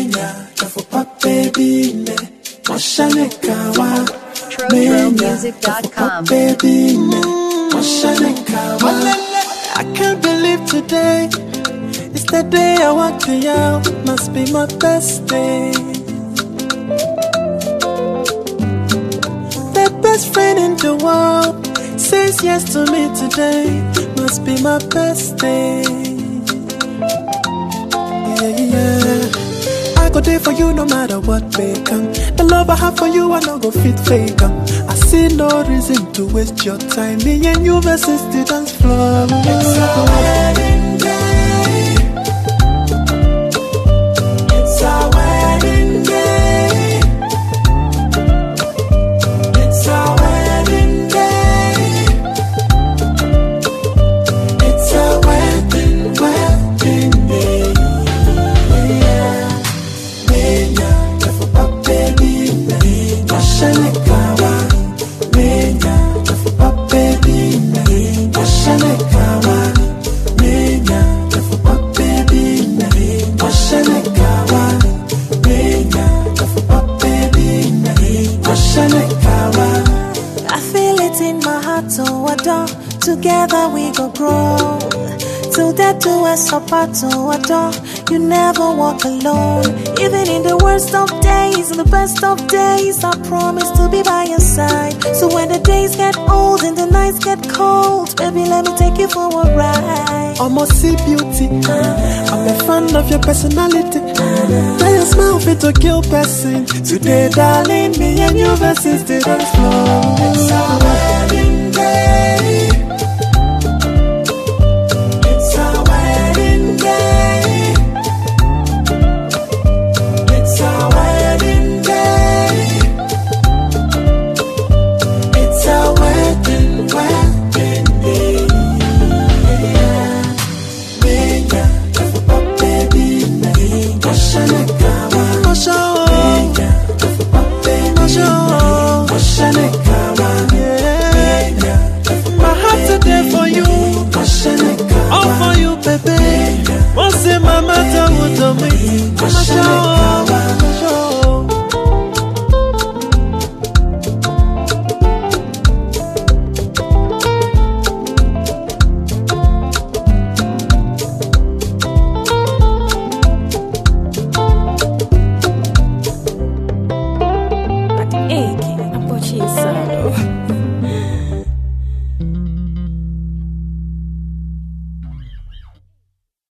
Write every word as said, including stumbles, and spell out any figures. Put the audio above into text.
Menya, for pop baby, ne. Washanekawa. Trotro Music dot com. Baby, ne. Washanekawa. I can't believe today. It's the day I walk the out. Must be my best day. The best friend in the world says yes to me today. Must be my best day. Yeah, yeah. I go there for you no matter what may come. The love I have for you, I don't go fit fake. I see no reason to waste your time. Me and you versus the dance floor. It's a wedding day. It's a wedding day. It's a wedding day. It's a wedding, wedding day. Yeah. Menya, for pop baby, Washanekawa. Menya, for pop baby, Washanekawa. Menya, for pop baby, Washanekawa. Menya, for pop baby, Washanekawa. I feel it in my heart, so adore. Together we go grow. Till death do us apart, so adore. You never walk alone. Even in the worst of days, in the best of days, I promise to be by your side. So when the days get old and the nights get cold, baby, let me take you for a ride. Almost see beauty. I'm a fan of your personality. Now your smile fit to kill person. Today, darling, me and you versus the dance floor. It's a wedding day. It's a wedding day. It's a wedding day. It's a wedding, wedding day. Menya, for pop baby, Washanekawa. Menya, for pop baby, Washanekawa. Menya, my heart today for you. Washanekawa. All for you, baby. Once in my matter, what do me? Washanekawa.